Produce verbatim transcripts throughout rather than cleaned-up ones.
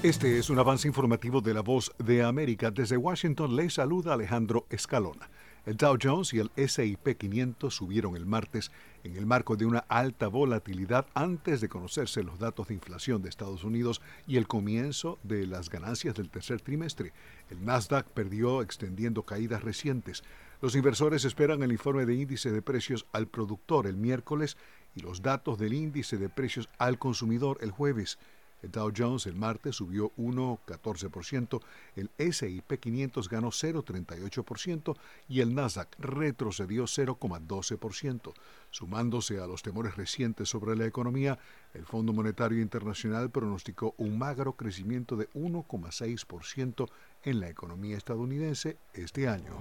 Este es un avance informativo de La Voz de América. Desde Washington les saluda Alejandro Escalona. El Dow Jones y el ese y pe quinientos subieron el martes en el marco de una alta volatilidad antes de conocerse los datos de inflación de Estados Unidos y el comienzo de las ganancias del tercer trimestre. El Nasdaq perdió extendiendo caídas recientes. Los inversores esperan el informe de índice de precios al productor el miércoles y los datos del índice de precios al consumidor el jueves. El Dow Jones el martes subió uno coma catorce por ciento, el ese y pe quinientos ganó cero coma treinta y ocho por ciento y el Nasdaq retrocedió cero coma doce por ciento. Sumándose a los temores recientes sobre la economía, el Fondo Monetario Internacional pronosticó un magro crecimiento de uno coma seis por ciento en la economía estadounidense este año.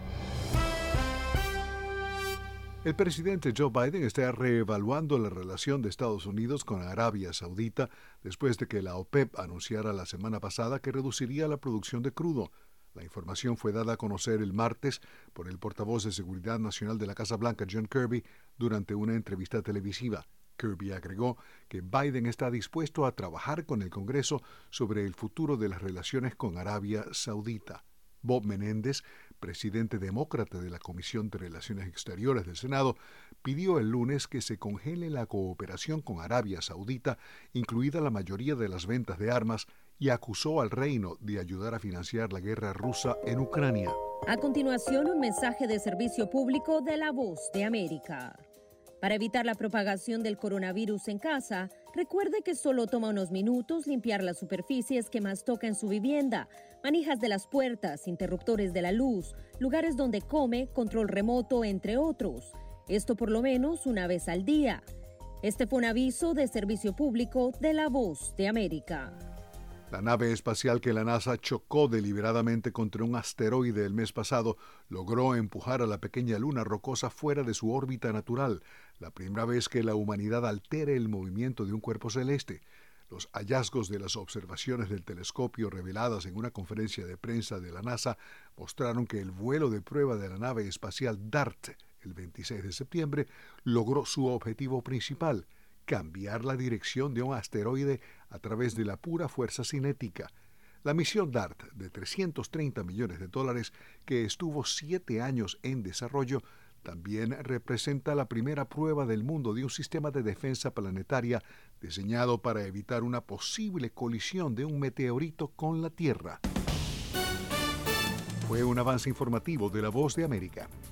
El presidente Joe Biden está reevaluando la relación de Estados Unidos con Arabia Saudita después de que la OPEP anunciara la semana pasada que reduciría la producción de crudo. La información fue dada a conocer el martes por el portavoz de Seguridad Nacional de la Casa Blanca, John Kirby, durante una entrevista televisiva. Kirby agregó que Biden está dispuesto a trabajar con el Congreso sobre el futuro de las relaciones con Arabia Saudita. Bob Menéndez, presidente demócrata de la Comisión de Relaciones Exteriores del Senado, pidió el lunes que se congele la cooperación con Arabia Saudita, incluida la mayoría de las ventas de armas, y acusó al reino de ayudar a financiar la guerra rusa en Ucrania. A continuación, un mensaje de servicio público de La Voz de América. Para evitar la propagación del coronavirus en casa, recuerde que solo toma unos minutos limpiar las superficies que más toca en su vivienda, manijas de las puertas, interruptores de la luz, lugares donde come, control remoto, entre otros. Esto por lo menos una vez al día. Este fue un aviso de servicio público de La Voz de América. La nave espacial que la NASA chocó deliberadamente contra un asteroide el mes pasado logró empujar a la pequeña luna rocosa fuera de su órbita natural, la primera vez que la humanidad altere el movimiento de un cuerpo celeste. Los hallazgos de las observaciones del telescopio reveladas en una conferencia de prensa de la NASA mostraron que el vuelo de prueba de la nave espacial DART, el veintiséis de septiembre, logró su objetivo principal: cambiar la dirección de un asteroide a través de la pura fuerza cinética. La misión DART, de trescientos treinta millones de dólares, que estuvo siete años en desarrollo, también representa la primera prueba del mundo de un sistema de defensa planetaria diseñado para evitar una posible colisión de un meteorito con la Tierra. Fue un avance informativo de La Voz de América.